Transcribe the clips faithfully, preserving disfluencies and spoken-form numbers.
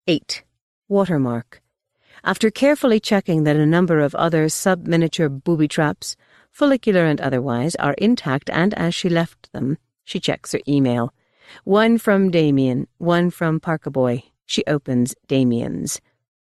eight. Watermark. After carefully checking that a number of other sub-miniature booby traps, follicular and otherwise, are intact and as she left them, she checks her email. One from Damien, one from Parkaboy. She opens Damien's.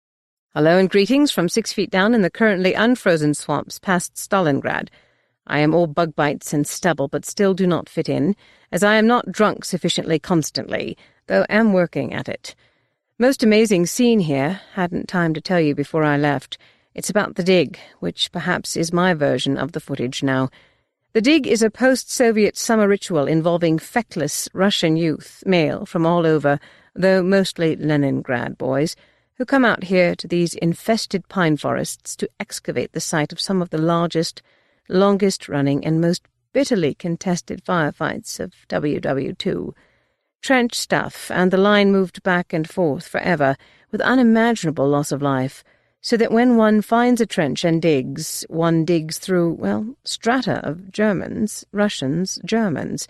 Hello and greetings from six feet down in the currently unfrozen swamps past Stalingrad. I am all bug bites and stubble, but still do not fit in, as I am not drunk sufficiently constantly, though am working at it. Most amazing scene here, hadn't time to tell you before I left. It's about the dig, which perhaps is my version of the footage now. The dig is a post-Soviet summer ritual involving feckless Russian youth, male, from all over, though mostly Leningrad boys, who come out here to these infested pine forests to excavate the site of some of the largest, longest-running and most bitterly contested firefights of W W two. Trench stuff, and the line moved back and forth forever, with unimaginable loss of life, so that when one finds a trench and digs, one digs through, well, strata of Germans, Russians, Germans,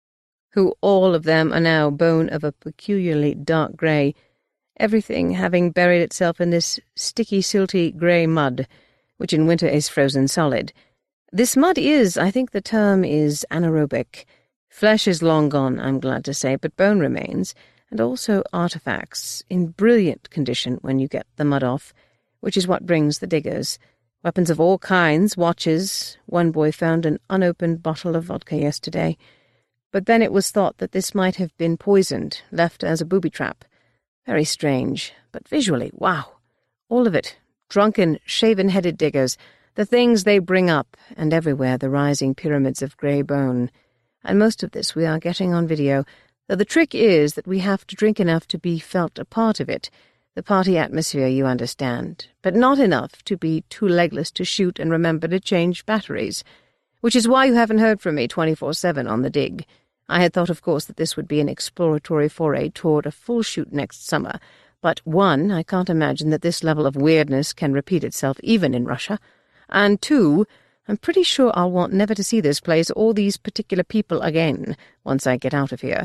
who all of them are now bone of a peculiarly dark grey, everything having buried itself in this sticky, silty grey mud, which in winter is frozen solid. This mud is, I think the term is anaerobic. Flesh is long gone, I'm glad to say, but bone remains, and also artefacts, in brilliant condition when you get the mud off, which is what brings the diggers. Weapons of all kinds, watches. One boy found an unopened bottle of vodka yesterday. But then it was thought that this might have been poisoned, left as a booby trap. Very strange, but visually, wow. All of it. Drunken, shaven-headed diggers, the things they bring up, and everywhere the rising pyramids of grey bone. And most of this we are getting on video, though the trick is that we have to drink enough to be felt a part of it. The party atmosphere, you understand, but not enough to be too legless to shoot and remember to change batteries, which is why you haven't heard from me twenty-four seven on the dig. I had thought, of course, that this would be an exploratory foray toward a full shoot next summer, but one, I can't imagine that this level of weirdness can repeat itself even in Russia, and two, I'm pretty sure I'll want never to see this place or these particular people again once I get out of here.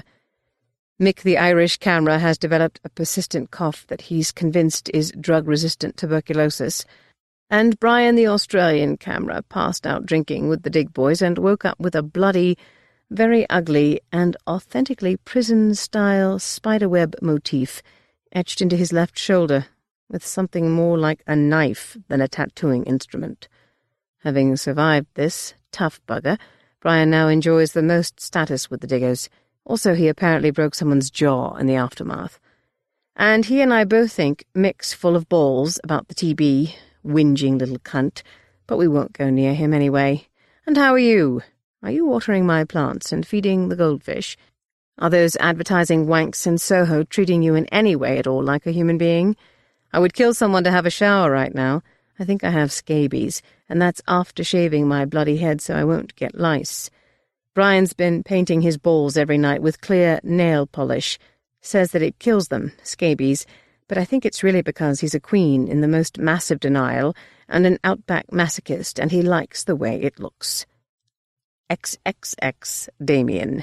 Mick the Irish camera has developed a persistent cough that he's convinced is drug-resistant tuberculosis, and Brian the Australian camera passed out drinking with the dig boys and woke up with a bloody, very ugly, and authentically prison-style spiderweb motif etched into his left shoulder, with something more like a knife than a tattooing instrument. Having survived this tough bugger, Brian now enjoys the most status with the diggers. Also, he apparently broke someone's jaw in the aftermath. And he and I both think Mick's full of balls about the T B, whinging little cunt, but we won't go near him anyway. And how are you? Are you watering my plants and feeding the goldfish? Are those advertising wanks in Soho treating you in any way at all like a human being? I would kill someone to have a shower right now. I think I have scabies, and that's after shaving my bloody head so I won't get lice. Brian's been painting his balls every night with clear nail polish. Says that it kills them, scabies, but I think it's really because he's a queen in the most massive denial and an outback masochist, and he likes the way it looks. X X X Damien.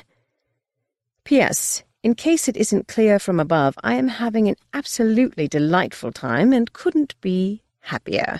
P S. In case it isn't clear from above, I am having an absolutely delightful time and couldn't be happier.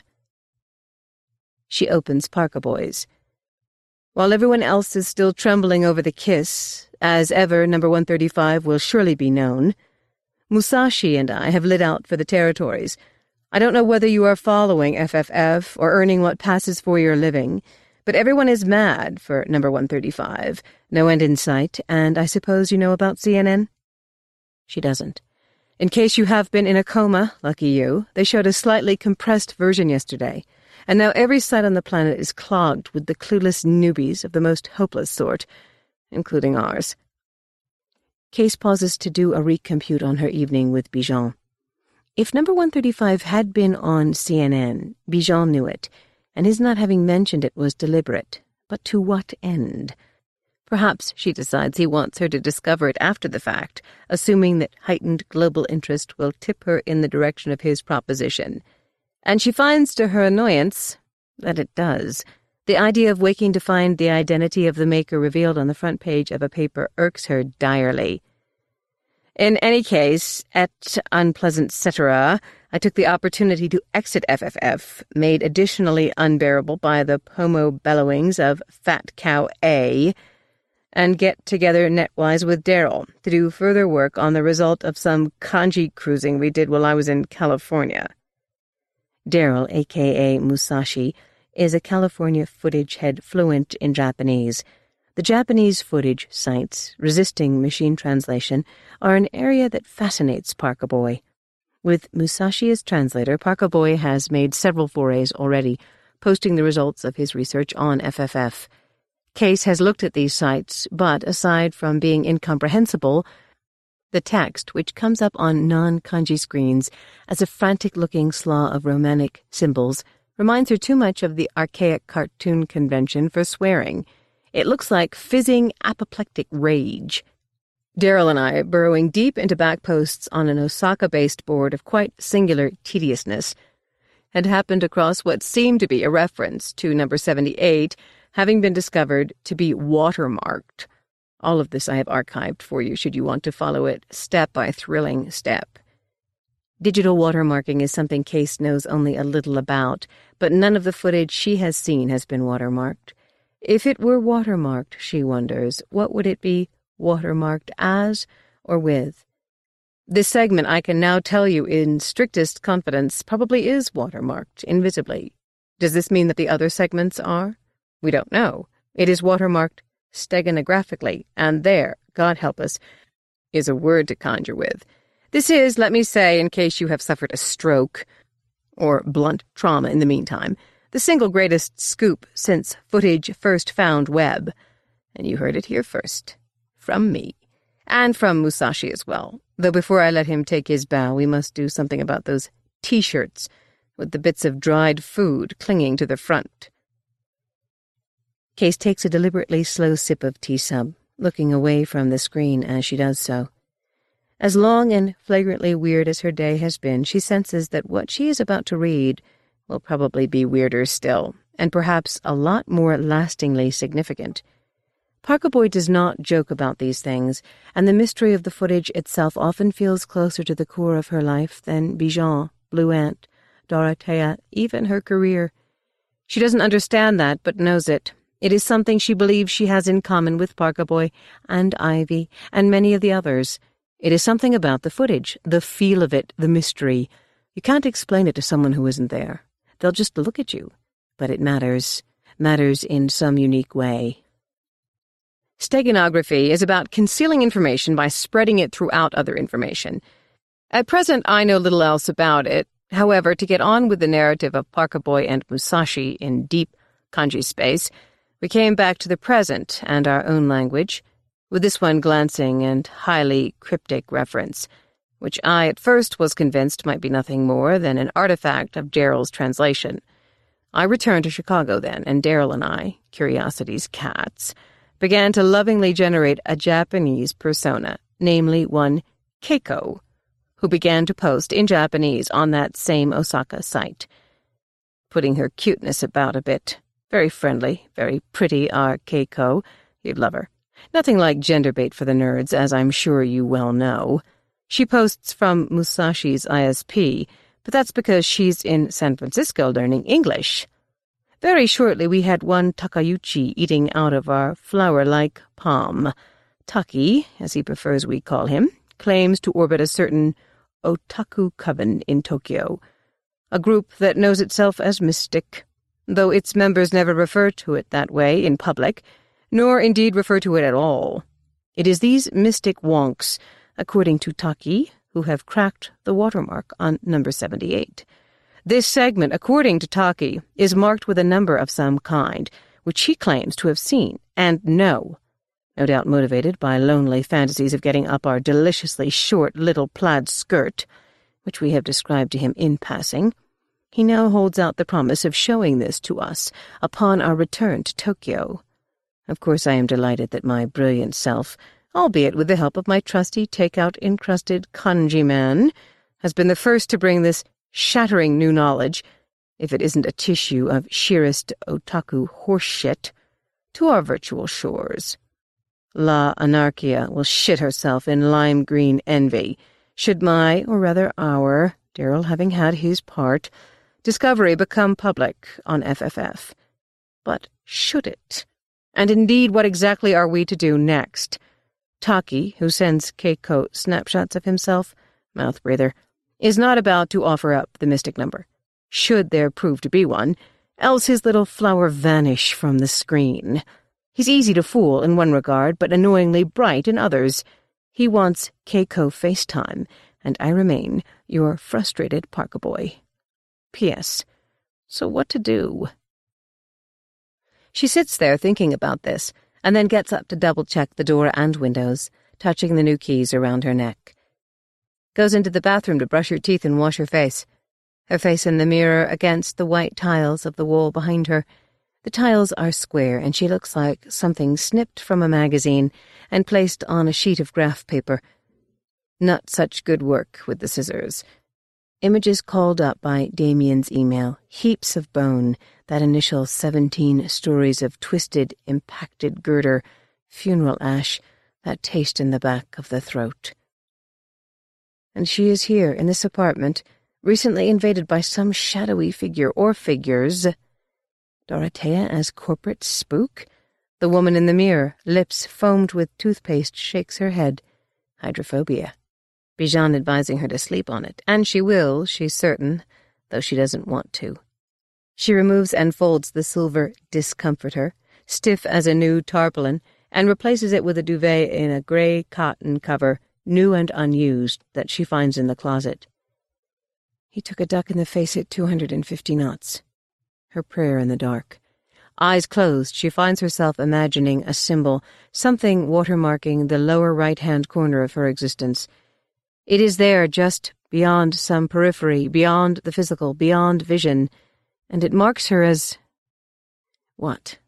She opens Parkaboy's. While everyone else is still trembling over the kiss, as ever number one thirty-five will surely be known, Musashi and I have lit out for the territories. I don't know whether you are following F F F or earning what passes for your living, but everyone is mad for number one thirty-five, no end in sight, and I suppose you know about C N N? She doesn't. In case you have been in a coma, lucky you, they showed a slightly compressed version yesterday, and now every site on the planet is clogged with the clueless newbies of the most hopeless sort, including ours. Case pauses to do a recompute on her evening with Bijan. If number one thirty-five had been on C N N, Bijan knew it, and his not having mentioned it was deliberate. But to what end? Perhaps she decides he wants her to discover it after the fact, assuming that heightened global interest will tip her in the direction of his proposition. And she finds to her annoyance that it does. The idea of waking to find the identity of the maker revealed on the front page of a paper irks her direly. In any case, et unpleasant cetera, I took the opportunity to exit F F F, made additionally unbearable by the pomo bellowings of Fat Cow A, and get together netwise with Daryl to do further work on the result of some kanji cruising we did while I was in California. Daryl, a k a. Musashi, is a California footage head fluent in Japanese. The Japanese footage sites, resisting machine translation, are an area that fascinates Parkaboy. With Musashi as translator, Parkaboy has made several forays already, posting the results of his research on F F F. Case has looked at these sites, but aside from being incomprehensible, the text, which comes up on non-kanji screens as a frantic-looking slaw of Romanic symbols, reminds her too much of the archaic cartoon convention for swearing. It looks like fizzing apoplectic rage. Daryl and I, burrowing deep into backposts on an Osaka-based board of quite singular tediousness, had happened across what seemed to be a reference to number seventy-eight, having been discovered to be watermarked. All of this I have archived for you should you want to follow it step by thrilling step. Digital watermarking is something Case knows only a little about, but none of the footage she has seen has been watermarked. If it were watermarked, she wonders, what would it be watermarked as or with? This segment, I can now tell you in strictest confidence, probably is watermarked invisibly. Does this mean that the other segments are? We don't know. It is watermarked steganographically, and there, God help us, is a word to conjure with. This is, let me say, in case you have suffered a stroke, or blunt trauma in the meantime, the single greatest scoop since footage first found web. And you heard it here first. From me. And from Musashi as well. Though before I let him take his bow, we must do something about those T-shirts with the bits of dried food clinging to the front. Case takes a deliberately slow sip of tea-sub, looking away from the screen as she does so. As long and flagrantly weird as her day has been, she senses that what she is about to read will probably be weirder still, and perhaps a lot more lastingly significant. Parkaboy does not joke about these things, and the mystery of the footage itself often feels closer to the core of her life than Bijan, Blue Ant, Dorothea, even her career. She doesn't understand that, but knows it. It is something she believes she has in common with Parkaboy and Ivy and many of the others. It is something about the footage, the feel of it, the mystery. You can't explain it to someone who isn't there. They'll just look at you. But it matters, matters in some unique way. Steganography is about concealing information by spreading it throughout other information. At present, I know little else about it. However, to get on with the narrative of Parkaboy and Musashi in deep kanji space, we came back to the present and our own language, with this one glancing and highly cryptic reference, which I at first was convinced might be nothing more than an artifact of Daryl's translation. I returned to Chicago then, and Daryl and I, Curiosity's cats, began to lovingly generate a Japanese persona, namely one Keiko, who began to post in Japanese on that same Osaka site, putting her cuteness about a bit. Very friendly, very pretty, our Keiko. You'd love her. Nothing like gender bait for the nerds, as I'm sure you well know. She posts from Musashi's I S P, but that's because she's in San Francisco learning English. Very shortly we had one Takayuchi eating out of our flower-like palm. Taki, as he prefers we call him, claims to orbit a certain otaku coven in Tokyo, a group that knows itself as mystic, though its members never refer to it that way in public, nor indeed refer to it at all. It is these mystic wonks, according to Taki, who have cracked the watermark on number seventy-eight. This segment, according to Taki, is marked with a number of some kind, which he claims to have seen and know, no doubt motivated by lonely fantasies of getting up our deliciously short little plaid skirt, which we have described to him in passing. He now holds out the promise of showing this to us upon our return to Tokyo. Of course, I am delighted that my brilliant self, albeit with the help of my trusty take-out-encrusted kanji man, has been the first to bring this shattering new knowledge, if it isn't a tissue of sheerest otaku horseshit, to our virtual shores. La Anarchia will shit herself in lime-green envy, should my, or rather our, Daryl having had his part, discovery become public on F F F. But should it? And indeed, what exactly are we to do next? Taki, who sends Keiko snapshots of himself, mouth breather, is not about to offer up the mystic number, should there prove to be one, else his little flower vanish from the screen. He's easy to fool in one regard, but annoyingly bright in others. He wants Keiko FaceTime, and I remain your frustrated Parker boy. P S. So what to do? She sits there thinking about this, and then gets up to double-check the door and windows, touching the new keys around her neck. Goes into the bathroom to brush her teeth and wash her face. Her face in the mirror against the white tiles of the wall behind her. The tiles are square, and she looks like something snipped from a magazine and placed on a sheet of graph paper. Not such good work with the scissors. Images called up by Damien's email. Heaps of bone, that initial seventeen stories of twisted, impacted girder, funeral ash, that taste in the back of the throat. And she is here, in this apartment, recently invaded by some shadowy figure or figures. Dorothea as corporate spook? The woman in the mirror, lips foamed with toothpaste, shakes her head. Hydrophobia. Bijan advising her to sleep on it, and she will, she's certain, though she doesn't want to. She removes and folds the silver discomforter, stiff as a new tarpaulin, and replaces it with a duvet in a grey cotton cover, new and unused, that she finds in the closet. He took a duck in the face at two hundred fifty knots. Her prayer in the dark. Eyes closed, she finds herself imagining a symbol, something watermarking the lower right-hand corner of her existence. It is there, just beyond some periphery, beyond the physical, beyond vision, and it marks her as... what?